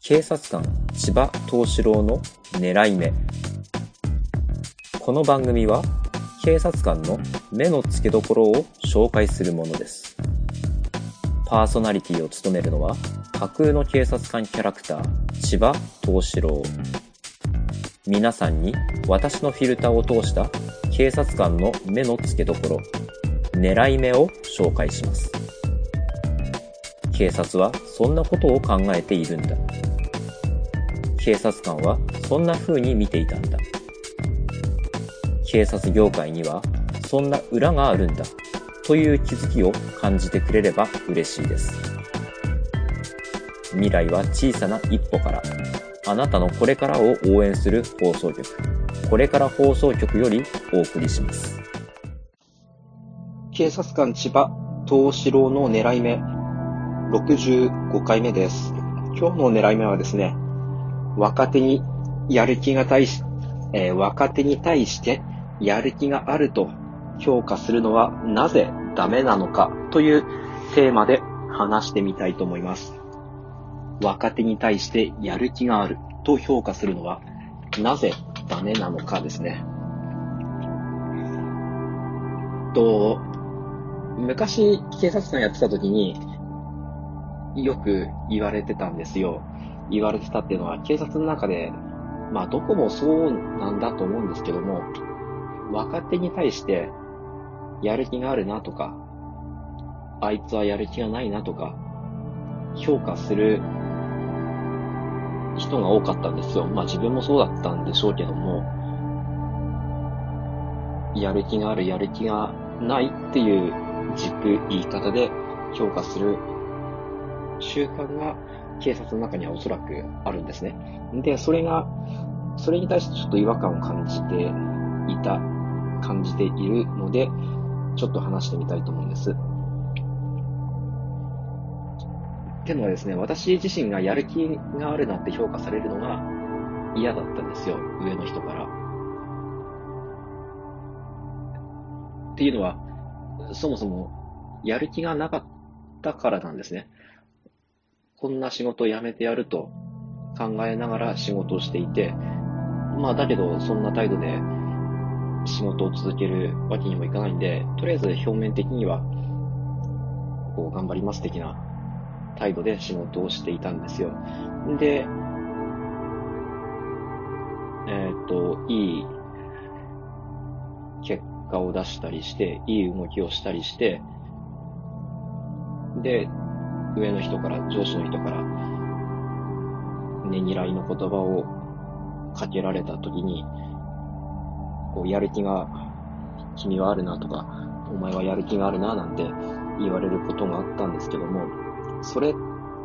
警察官千葉東四郎の狙い目。この番組は警察官の目の付けどころを紹介するものです。パーソナリティを務めるのは架空の警察官キャラクター千葉東四郎。皆さんに私のフィルターを通した警察官の目の付けどころ、狙い目を紹介します。警察はそんなことを考えているんだ。警察官はそんな風に見ていたんだ。警察業界にはそんな裏があるんだという気づきを感じてくれれば嬉しいです。未来は小さな一歩から。あなたのこれからを応援する放送局、これから放送局よりお送りします。 警察官千葉東四郎の狙い目65回目です。今日の狙い目はですね、若手に対してやる気があると評価するのはなぜダメなのかというテーマで話してみたいと思います。若手に対してやる気があると評価するのはなぜダメなのかですね。昔警察官やってた時によく言われてたんですよ。言われてたっていうのは警察の中で、どこもそうなんだと思うんですけども、若手に対してやる気があるなとか、あいつはやる気がないなとか、評価する人が多かったんですよ。自分もそうだったんでしょうけども、やる気がある、やる気がないっていう言い方で評価する習慣が警察の中にはおそらくあるんですね。で、それに対してちょっと違和感を感じているので、ちょっと話してみたいと思うんです。ってのはですね、私自身がやる気があるなって評価されるのが嫌だったんですよ、上の人から。っていうのは、そもそもやる気がなかったからなんですね。こんな仕事を辞めてやると考えながら仕事をしていて、だけどそんな態度で仕事を続けるわけにもいかないんで、とりあえず表面的には頑張ります的な態度で仕事をしていたんですよ。で、いい結果を出したりして、いい動きをしたりして、で、上の人から、上司の人から、ねぎらいの言葉をかけられたときに、やる気が、君はあるなとか、お前はやる気があるななんて言われることがあったんですけども、それ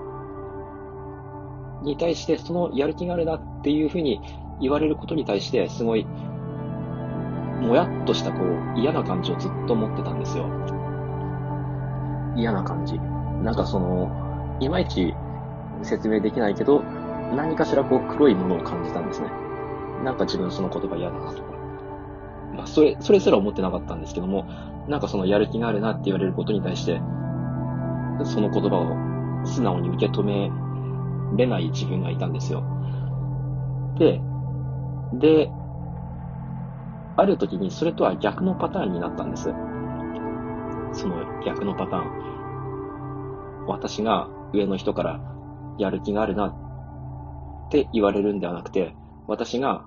に対して、そのやる気があるなっていうふうに言われることに対して、すごい、もやっとした嫌な感じをずっと持ってたんですよ。嫌な感じ。いまいち説明できないけど、何かしら黒いものを感じたんですね。自分その言葉嫌だなとか。それすら思ってなかったんですけども、そのやる気があるなって言われることに対して、その言葉を素直に受け止めれない自分がいたんですよ。で、ある時にそれとは逆のパターンになったんです。その逆のパターン。私が上の人からやる気があるなって言われるんではなくて、私が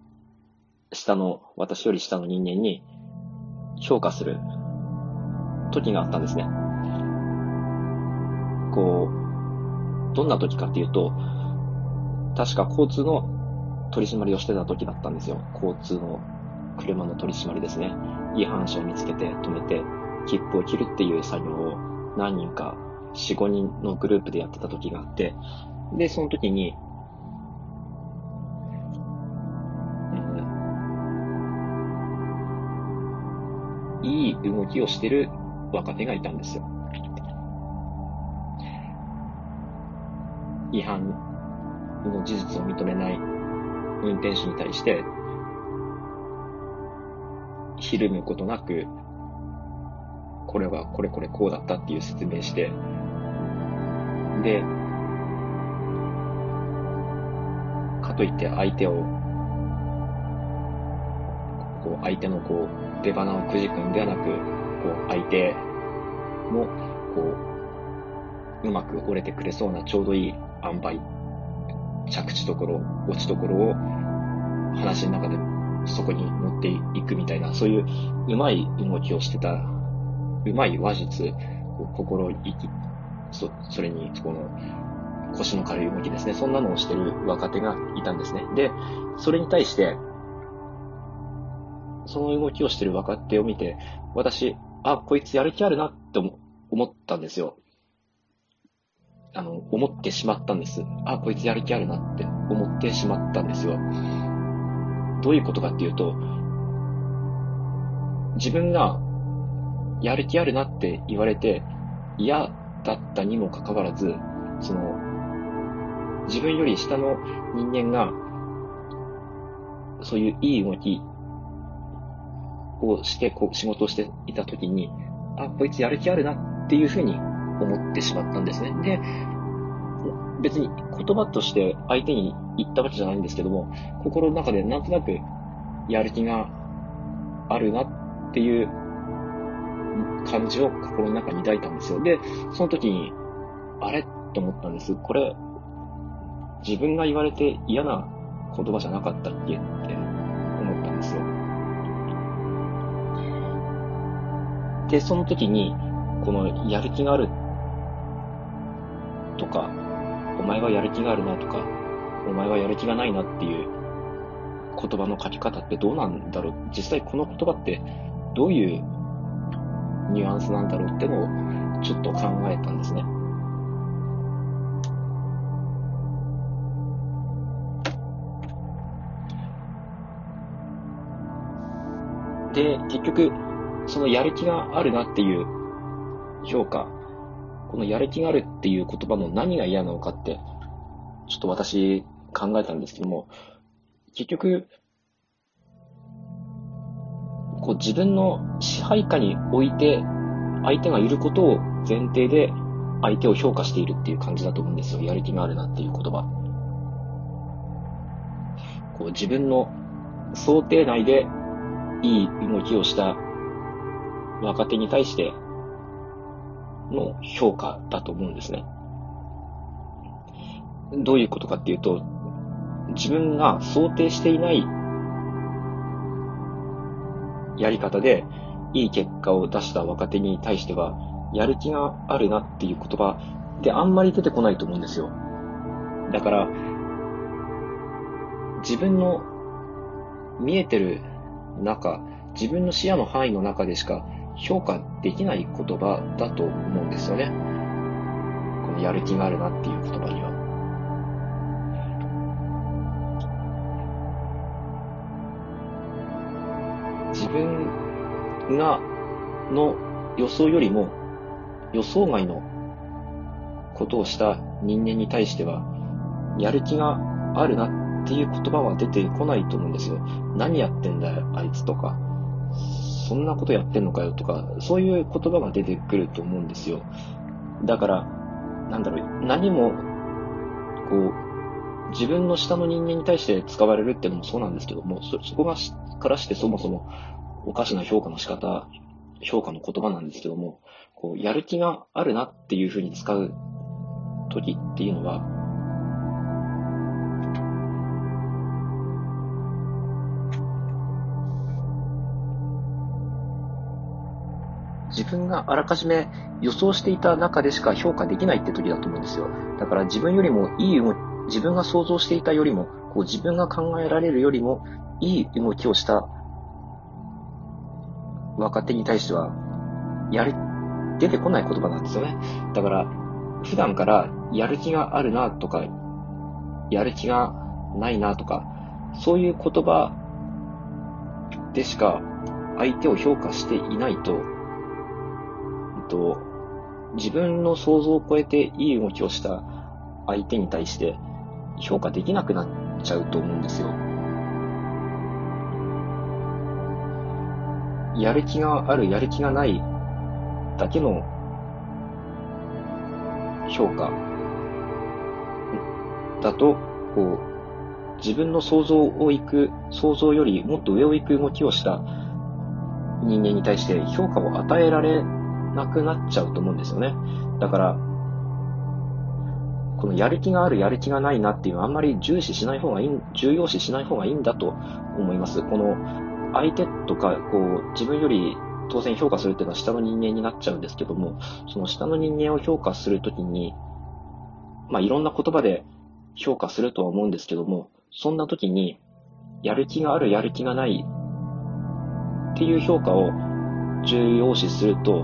私より下の人間に評価する時があったんですね。どんな時かっていうと、確か交通の取り締まりをしてた時だったんですよ。交通の車の取り締まりですね。違反者を見つけて止めて切符を切るっていう作業を何人か4、5人のグループでやってた時があって、で、その時に、いい動きをしてる若手がいたんですよ。違反の事実を認めない運転手に対して、ひるむことなく、これはこれこうだったっていう説明して、で、 かといって相手の出鼻をくじくんではなく、相手も、うまく折れてくれそうなちょうどいい塩梅、着地どころ、落ちどころを話の中でそこに持っていくみたいな、そういううまい動きをしてた、うまい話術、心意気、それに、腰の軽い動きですね。そんなのをしてる若手がいたんですね。で、それに対して、その動きをしてる若手を見て、私、こいつやる気あるなって思ったんですよ。思ってしまったんです。こいつやる気あるなって思ってしまったんですよ。どういうことかっていうと、自分がやる気あるなって言われて嫌だったにもかかわらず、自分より下の人間がそういういい動きをして仕事をしていたときに、こいつやる気あるなっていうふうに思ってしまったんですね。で、別に言葉として相手に言ったわけじゃないんですけども、心の中でなんとなくやる気があるなっていう感じを心の中に抱いたんですよ。で、その時に、あれと思ったんです。これ、自分が言われて嫌な言葉じゃなかったっけって思ったんですよ。で、その時に、このやる気があるとか、お前はやる気があるなとか、お前はやる気がないなっていう言葉の書き方ってどうなんだろう。実際この言葉ってどういうニュアンスなんだろうってのをちょっと考えたんですね。で、結局、そのやる気があるなっていう評価、このやる気があるっていう言葉の何が嫌なのかって、ちょっと私考えたんですけども、結局、自分の支配下に置いて、相手がいることを前提で相手を評価しているっていう感じだと思うんですよ。やる気があるなっていう言葉。自分の想定内でいい動きをした若手に対しての評価だと思うんですね。どういうことかっていうと、自分が想定していないやり方でいい結果を出した若手に対しては、やる気があるなっていう言葉ってあんまり出てこないと思うんですよ。だから、自分の見えてる中、自分の視野の範囲の中でしか評価できない言葉だと思うんですよね。このやる気があるなっていう言葉には。自分がの予想よりも予想外のことをした人間に対しては、やる気があるなっていう言葉は出てこないと思うんですよ。何やってんだよあいつとか、そんなことやってんのかよとか、そういう言葉が出てくると思うんですよ。だから何も自分の下の人間に対して使われるっていうのもそうなんですけども、そこがからしてそもそもおかしな評価の仕方、評価の言葉なんですけども、やる気があるなっていうふうに使う時っていうのは、自分があらかじめ予想していた中でしか評価できないって時だと思うんですよ。だから自分よりもいい自分が想像していたよりも、自分が考えられるよりもいい動きをした若手に対しては、出てこない言葉なんですよね。だから、普段からやる気があるなとか、やる気がないなとか、そういう言葉でしか相手を評価していないと、自分の想像を超えていい動きをした相手に対して評価できなくなっちゃうと思うんですよ。やる気がある、やる気がないだけの評価だと、 自分の想像よりもっと上を行く動きをした人間に対して評価を与えられなくなっちゃうと思うんですよね。だから、このやる気がある、やる気がないなっていうのはあんまり重要視しない方がいいんだと思います。この相手とか、自分より当然評価するっていうのは下の人間になっちゃうんですけども、その下の人間を評価するときに、いろんな言葉で評価するとは思うんですけども、そんな時に、やる気がある、やる気がないっていう評価を重要視すると、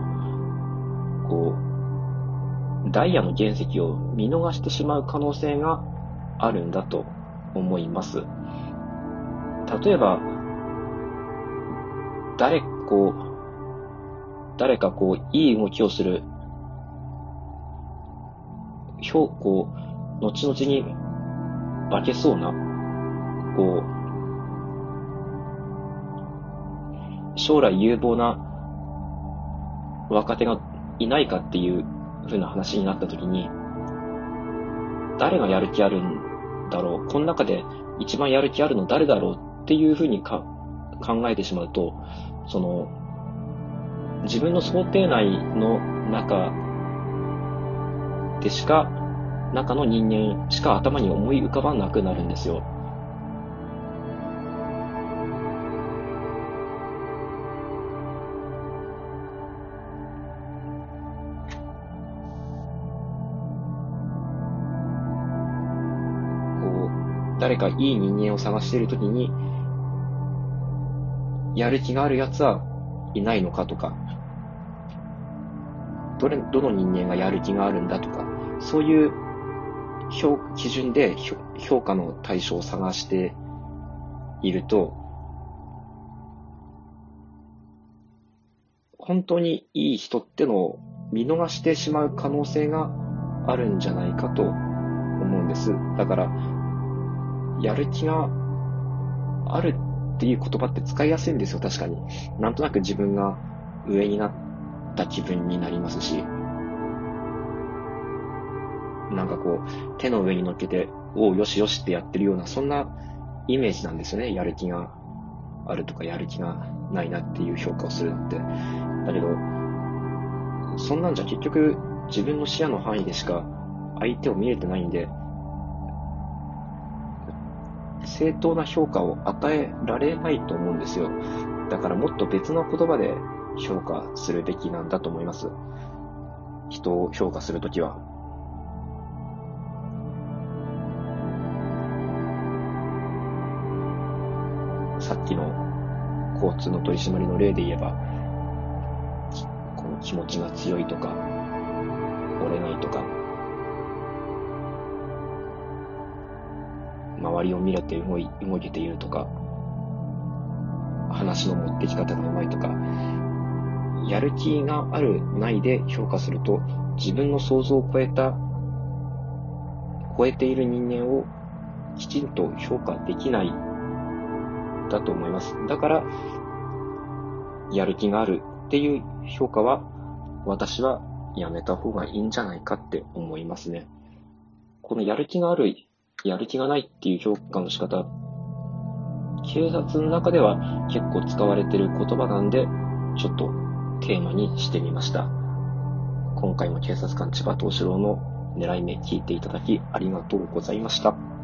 ダイヤの原石を見逃してしまう可能性があるんだと思います。例えば、誰かいい動きをする、後々に化けそうな、将来有望な若手がいないかっていう風な話になったときに、誰がやる気あるんだろう、この中で一番やる気あるの誰だろうっていう風に考えてしまうと、自分の想定内の中の人間しか頭に思い浮かばなくなるんですよ。誰かいい人間を探しているときに、やる気があるやつはいないのかとか、どの人間がやる気があるんだとか、そういう基準で評価の対象を探していると、本当にいい人ってのを見逃してしまう可能性があるんじゃないかと思うんです。だから、やる気があるっていう言葉って使いやすいんですよ、確かに。なんとなく自分が上になった気分になりますし、手の上に乗っけて、おうよしよしってやってるような、そんなイメージなんですよね。やる気があるとか、やる気がないなっていう評価をするのって。だけど、そんなんじゃ結局、自分の視野の範囲でしか相手を見れてないんで、正当な評価を与えられないと思うんですよ。だからもっと別の言葉で評価するべきなんだと思います。人を評価するときは。さっきの交通の取り締まりの例で言えば、この気持ちが強いとか、折れないとか、周りを見れて動けているとか、話の持ってき方がうまいとか、やる気があるないで評価すると、自分の想像を超えている人間をきちんと評価できないだと思います。だから、やる気があるっていう評価は、私はやめた方がいいんじゃないかって思いますね。このやる気がある、やる気がないっていう評価の仕方、警察の中では結構使われている言葉なんで、ちょっとテーマにしてみました。今回も警察官千葉東四郎の狙い目聞いていただきありがとうございました。